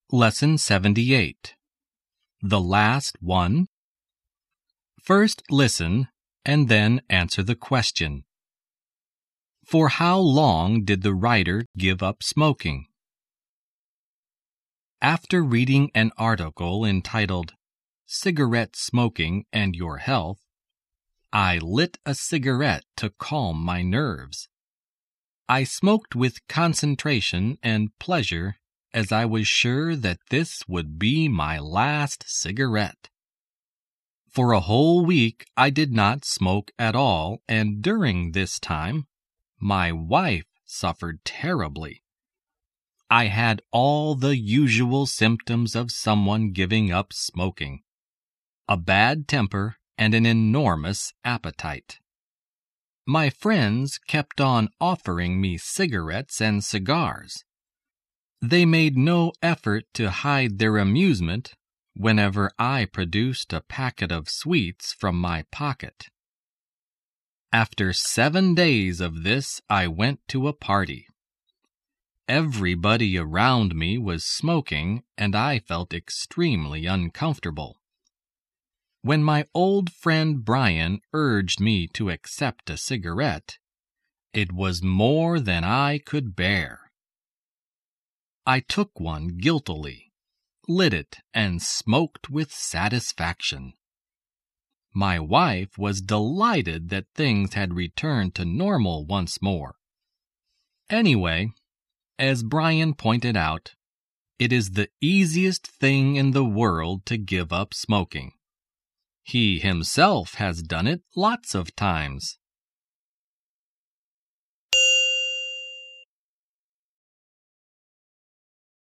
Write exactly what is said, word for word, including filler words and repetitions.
Lesson seventy-eight. The Last One. First listen and then answer the question. For how long did the writer give up smoking? After reading an article entitled Cigarette Smoking and Your Health, I lit a cigarette to calm my nerves. I smoked with concentration and pleasure as I was sure that this would be my last cigarette. For a whole week I did not smoke at all, and during this time, my wife suffered terribly. I had all the usual symptoms of someone giving up smoking: a bad temper and an enormous appetite. My friends kept on offering me cigarettes and cigars. They made no effort to hide their amusement whenever I produced a packet of sweets from my pocket. After seven days of this, I went to a party. Everybody around me was smoking, and I felt extremely uncomfortable. When my old friend Brian urged me to accept a cigarette, it was more than I could bear. I took one guiltily, lit it, and smoked with satisfaction. My wife was delighted that things had returned to normal once more. Anyway, as Brian pointed out, it is the easiest thing in the world to give up smoking. He himself has done it lots of times.